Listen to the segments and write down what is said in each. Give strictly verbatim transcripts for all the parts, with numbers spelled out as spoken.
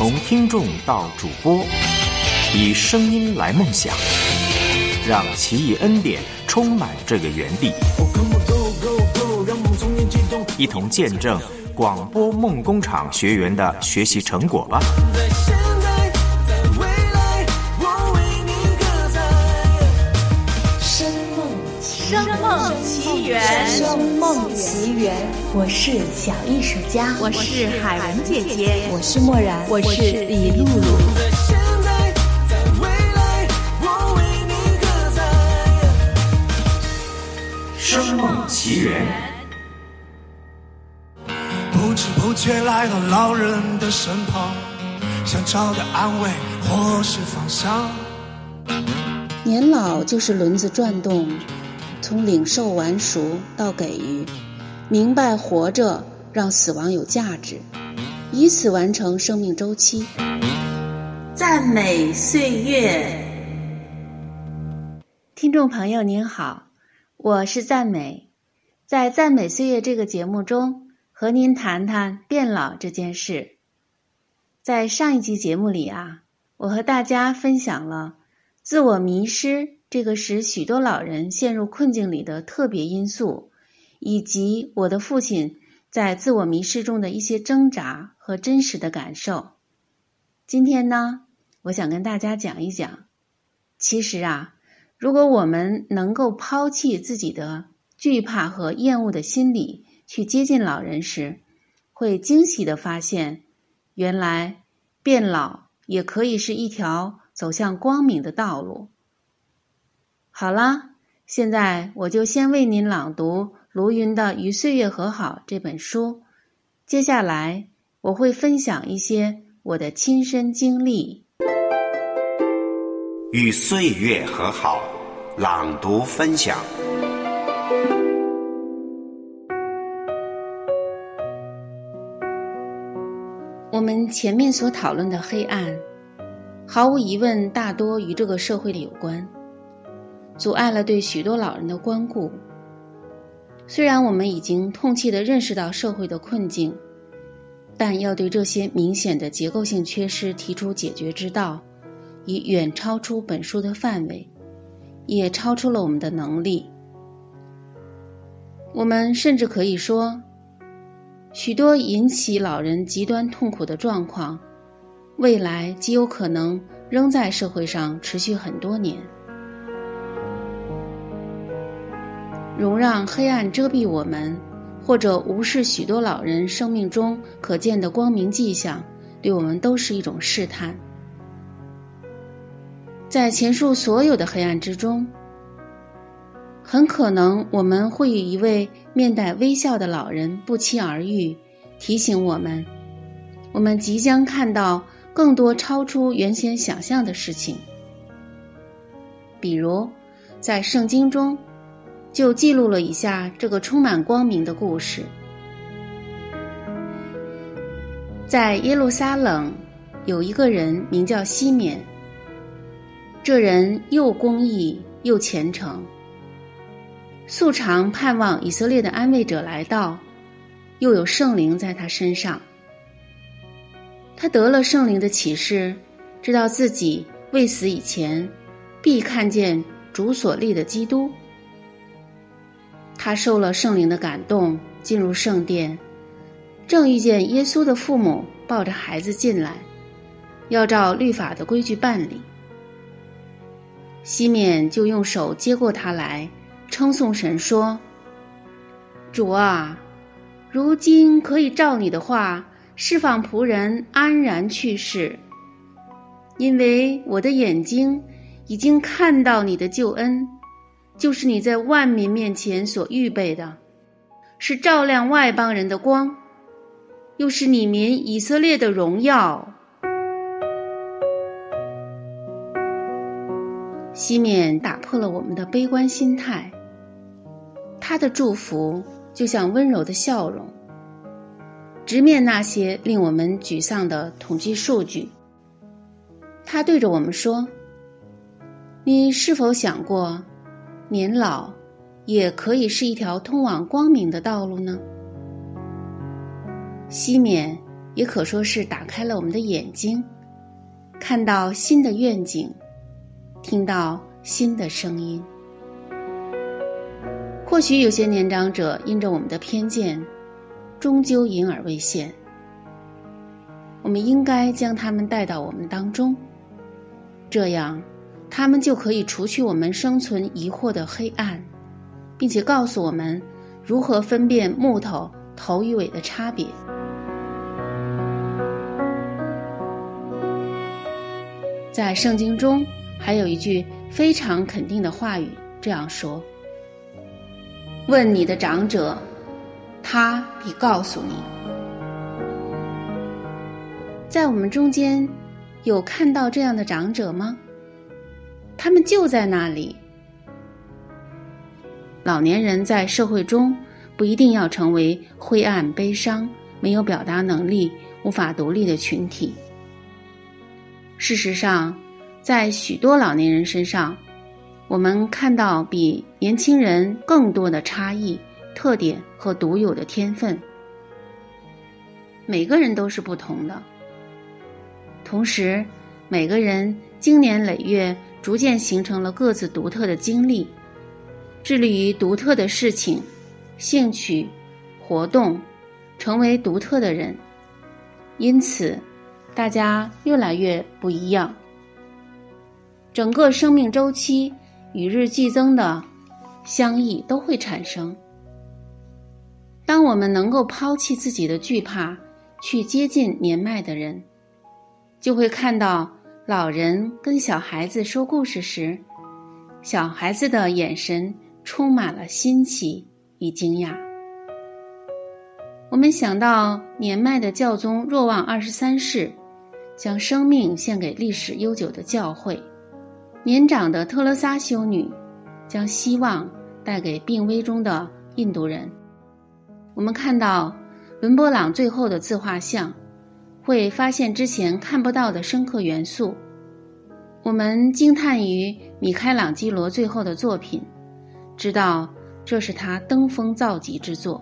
从听众到主播，以声音来梦想，让奇异恩典充满这个园地，一同见证广播梦工厂学员的学习成果吧。 声梦奇缘， 声梦奇缘，我是小艺术家， 我是海文姐姐， 我是默然， 我是李露露。 声梦奇缘。 不知不觉来到老人的身旁，想找个安慰或是方向。 年老就是轮子转动，从领受完熟到给予，明白活着让死亡有价值，以此完成生命周期。 赞美岁月。 听众朋友您好，我是赞美。在赞美岁月这个节目中，和您谈谈变老这件事。在上一集节目里啊，我和大家分享了自我迷失这个使许多老人陷入困境里的特别因素，以及我的父亲在自我迷失中的一些挣扎和真实的感受。今天呢，我想跟大家讲一讲，其实啊，如果我们能够抛弃自己的惧怕和厌恶的心理，去接近老人时，会惊喜地发现，原来变老也可以是一条走向光明的道路。好啦，现在我就先为您朗读卢云的《与岁月和好》这本书，接下来我会分享一些我的亲身经历。 与岁月和好，朗读分享。 我们前面所讨论的黑暗，毫无疑问大多与这个社会里有关，阻碍了对许多老人的关顾。虽然我们已经痛切地认识到社会的困境，但要对这些明显的结构性缺失提出解决之道，已远超出本书的范围，也超出了我们的能力。我们甚至可以说，许多引起老人极端痛苦的状况，未来极有可能仍在社会上持续很多年。容让黑暗遮蔽我们，或者无视许多老人生命中可见的光明迹象，对我们都是一种试探。在前述所有的黑暗之中，很可能我们会与一位面带微笑的老人不期而遇，提醒我们，我们即将看到更多超出原先想象的事情。比如，在圣经中，就记录了以下这个充满光明的故事。在耶路撒冷，有一个人名叫西缅，这人又公义又虔诚，素常盼望以色列的安慰者来到，又有圣灵在他身上。他得了圣灵的启示，知道自己未死以前必看见主所立的基督。他受了圣灵的感动，进入圣殿，正遇见耶稣的父母抱着孩子进来，要照律法的规矩办理。西缅就用手接过他来，称颂神说：主啊，如今可以照你的话释放仆人安然去世，因为我的眼睛已经看到你的救恩，就是你在万民面前所预备的，是照亮外邦人的光，又是你民以色列的荣耀。西缅打破了我们的悲观心态，他的祝福就像温柔的笑容，直面那些令我们沮丧的统计数据。他对着我们说：你是否想过，年老也可以是一条通往光明的道路呢？西缅也可说是打开了我们的眼睛，看到新的愿景，听到新的声音。或许有些年长者因着我们的偏见，终究隐而未现。我们应该将他们带到我们当中，这样他们就可以除去我们生存疑惑的黑暗，并且告诉我们如何分辨木头头与尾的差别。在圣经中还有一句非常肯定的话语，这样说：问你的长者，他必告诉你。在我们中间有看到这样的长者吗？他们就在那里。老年人在社会中不一定要成为灰暗、悲伤、没有表达能力、无法独立的群体。事实上，在许多老年人身上，我们看到比年轻人更多的差异、特点和独有的天分。每个人都是不同的，同时每个人经年累月逐渐形成了各自独特的经历，致力于独特的事情、兴趣、活动，成为独特的人。因此大家越来越不一样，整个生命周期与日俱增的相异都会产生。当我们能够抛弃自己的惧怕，去接近年迈的人，就会看到老人跟小孩子说故事时，小孩子的眼神充满了新奇与惊讶。我们想到年迈的教宗若望二十三世将生命献给历史悠久的教会，年长的特勒撒修女将希望带给病危中的印度人。我们看到伦勃朗最后的自画像，会发现之前看不到的深刻元素。我们惊叹于米开朗基罗最后的作品，知道这是他登峰造极之作。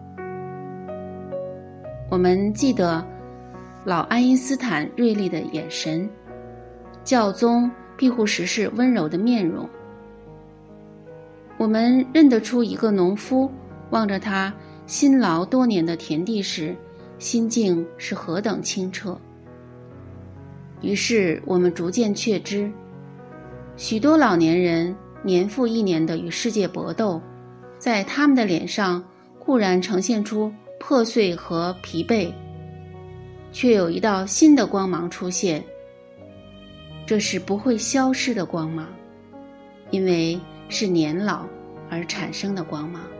我们记得老爱因斯坦锐利的眼神，教宗庇护十世温柔的面容。我们认得出一个农夫望着他辛劳多年的田地时，心境是何等清澈。于是我们逐渐确知，许多老年人年复一年的与世界搏斗，在他们的脸上固然呈现出破碎和疲惫，却有一道新的光芒出现。这是不会消失的光芒，因为是年老而产生的光芒。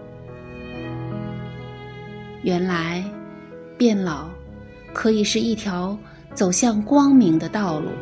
原来变老可以是一条走向光明的道路。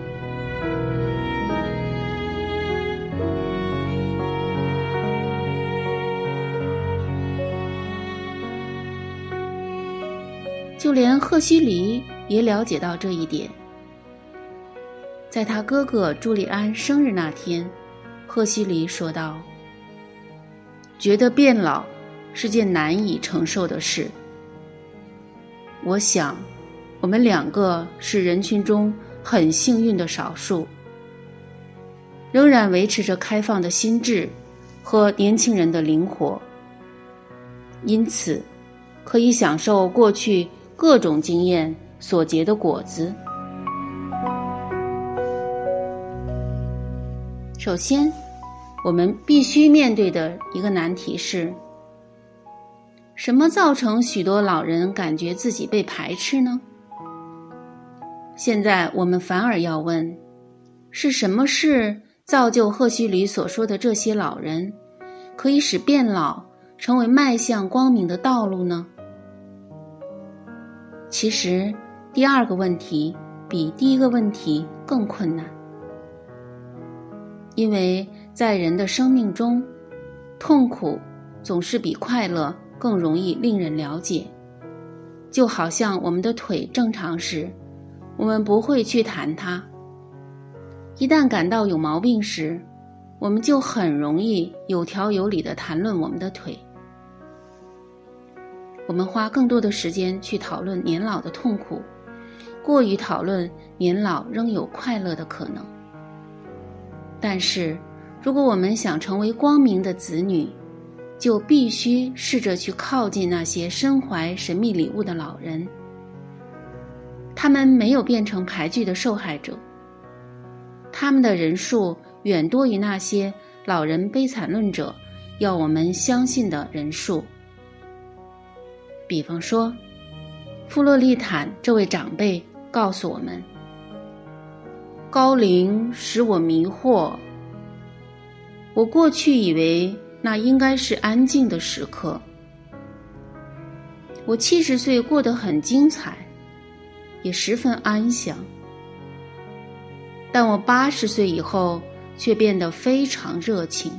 就连赫胥黎也了解到这一点。在他哥哥朱利安生日那天，赫胥黎说道：觉得变老是件难以承受的事。我想我们两个是人群中很幸运的少数，仍然维持着开放的心智和年轻人的灵活，因此可以享受过去各种经验所结的果子。首先，我们必须面对的一个难题是，什么造成许多老人感觉自己被排斥呢？现在我们反而要问，是什么事造就赫胥黎所说的这些老人可以使变老成为迈向光明的道路呢？其实第二个问题比第一个问题更困难，因为在人的生命中，痛苦总是比快乐更容易令人了解。就好像我们的腿正常时，我们不会去弹它，一旦感到有毛病时，我们就很容易有条有理地谈论我们的腿。我们花更多的时间去讨论年老的痛苦， 过于讨论年老仍有快乐的可能。但是，如果我们想成为光明的子女，就必须试着去靠近那些身怀神秘礼物的老人。他们没有变成排拒的受害者，他们的人数远多于那些老人悲惨论者要我们相信的人数。比方说，弗洛利坦这位长辈告诉我们，高龄使我迷惑，我过去以为那应该是安静的时刻。我七十岁过得很精彩，也十分安详，但我八十岁以后却变得非常热情。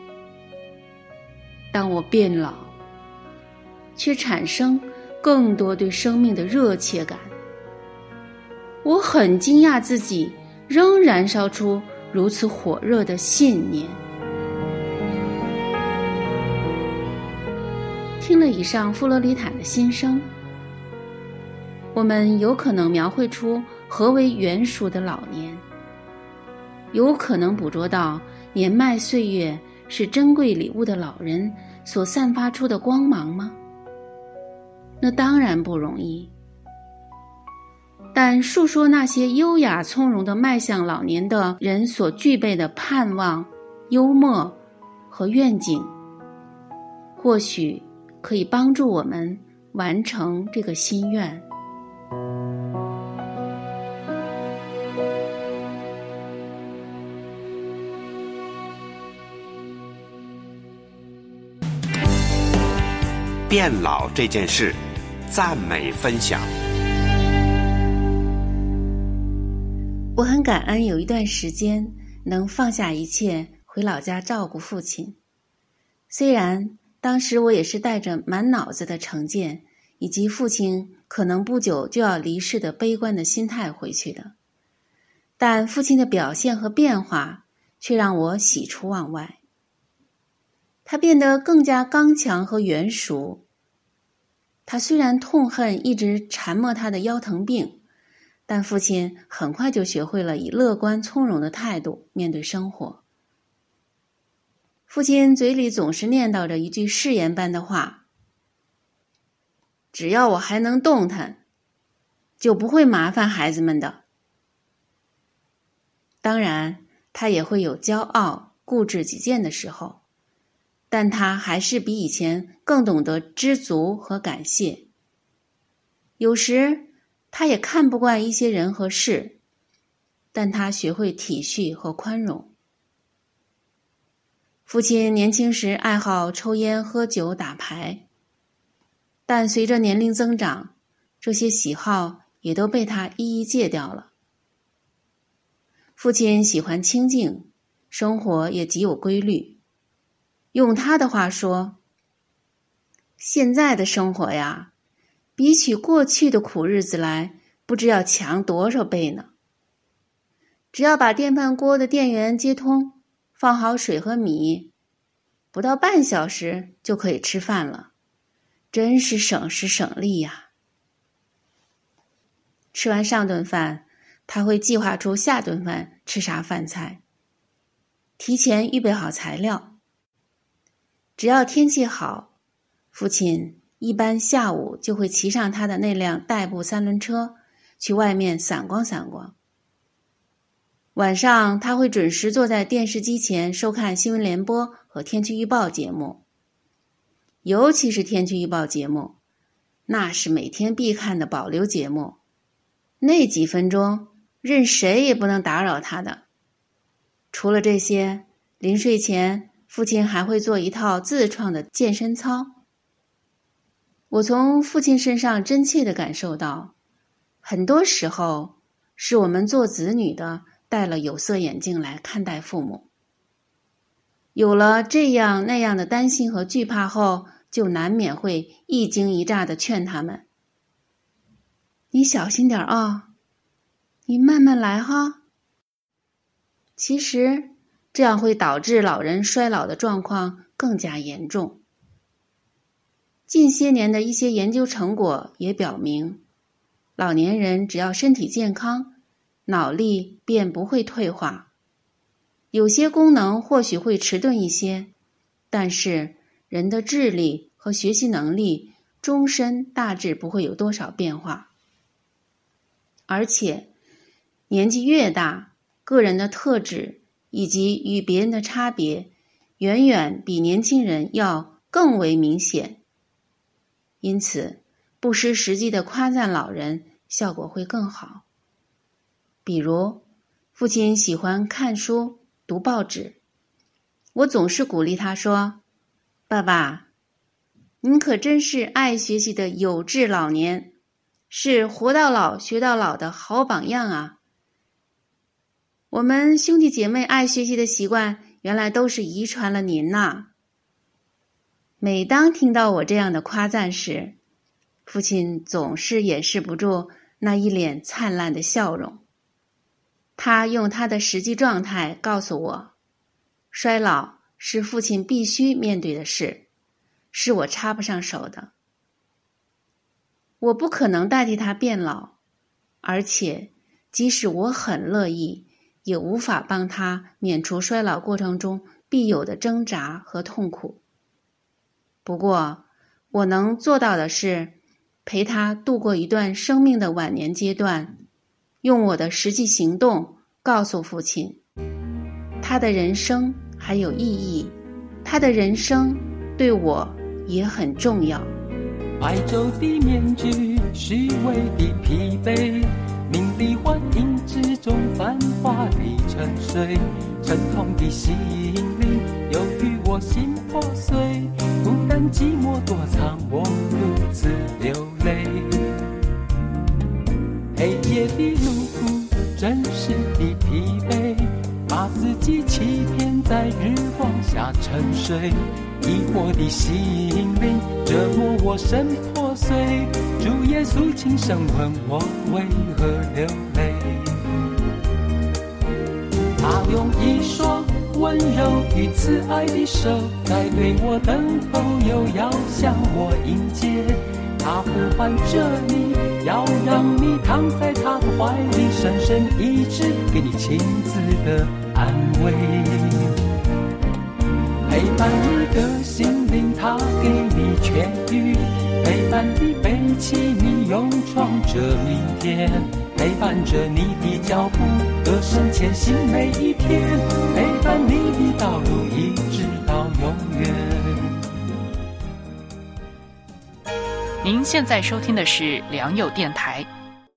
当我变老，却产生更多对生命的热切感。我很惊讶自己仍燃烧出如此火热的信念。听了以上弗洛里坦的心声，我们有可能描绘出何为圆熟的老年，有可能捕捉到年迈岁月是珍贵礼物的老人所散发出的光芒吗？那当然不容易。但述说那些优雅从容地迈向老年的人所具备的盼望、幽默和愿景，或许可以帮助我们完成这个心愿。 变老这件事，赞美分享。 我很感恩有一段时间能放下一切回老家照顾父亲，虽然当时我也是带着满脑子的成见以及父亲可能不久就要离世的悲观的心态回去的，但父亲的表现和变化却让我喜出望外。他变得更加刚强和圆熟。他虽然痛恨一直缠磨他的腰疼病，但父亲很快就学会了以乐观从容的态度面对生活。父亲嘴里总是念叨着一句誓言般的话：只要我还能动弹，就不会麻烦孩子们的。当然，他也会有骄傲、固执己见的时候，但他还是比以前更懂得知足和感谢。有时他也看不惯一些人和事，但他学会体恤和宽容。父亲年轻时爱好抽烟、喝酒、打牌，但随着年龄增长，这些喜好也都被他一一戒掉了。父亲喜欢清静，生活也极有规律。用他的话说，现在的生活呀，比起过去的苦日子来，不知要强多少倍呢。只要把电饭锅的电源接通，放好水和米，不到半小时就可以吃饭了，真是省时省力呀。吃完上顿饭，他会计划出下顿饭吃啥饭菜，提前预备好材料。只要天气好，父亲一般下午就会骑上他的那辆代步三轮车，去外面散光散光。晚上他会准时坐在电视机前收看新闻联播和天气预报节目，尤其是天气预报节目，那是每天必看的保留节目，那几分钟任谁也不能打扰他的。除了这些，临睡前父亲还会做一套自创的健身操。我从父亲身上真切地感受到，很多时候是我们做子女的戴了有色眼镜来看待父母，有了这样那样的担心和惧怕后，就难免会一惊一乍地劝他们：你小心点啊，你慢慢来哈。其实这样会导致老人衰老的状况更加严重。近些年的一些研究成果也表明， 老年人只要身体健康，脑力便不会退化。有些功能或许会迟钝一些，但是人的智力和学习能力终身大致不会有多少变化。而且年纪越大，个人的特质以及与别人的差别远远比年轻人要更为明显，因此不失时机的夸赞老人效果会更好。比如父亲喜欢看书读报纸，我总是鼓励他说，爸爸，您可真是爱学习的有志老年，是活到老学到老的好榜样啊。我们兄弟姐妹爱学习的习惯原来都是遗传了您呐。每当听到我这样的夸赞时，父亲总是掩饰不住那一脸灿烂的笑容。他用他的实际状态告诉我，衰老是父亲必须面对的事，是我插不上手的。我不可能代替他变老，而且即使我很乐意，也无法帮他免除衰老过程中必有的挣扎和痛苦。不过，我能做到的是，陪他度过一段生命的晚年阶段，用我的实际行动告诉父亲，他的人生还有意义，他的人生对我也很重要。 白昼的面具，虚伪的疲惫，名利幻影之中繁华的沉睡，沉痛的心灵由于我心破碎，孤单寂寞躲藏我如此流泪。黑夜的路，真实的疲惫，把自己欺骗在日光下沉睡，疑惑的心灵折磨我身破碎，主耶稣轻声问我为何流泪。他用一双温柔与慈爱的手在对我等候，又要向我迎接。他呼唤着你，要让你躺在他的怀里，深深医治，给你亲自的安慰。陪伴你的心灵，他给你痊愈；陪伴你背起你勇闯着明天，陪伴着你的脚步，得胜前行每一天，陪伴你的道路一直到永远。 您现在收听的是良友电台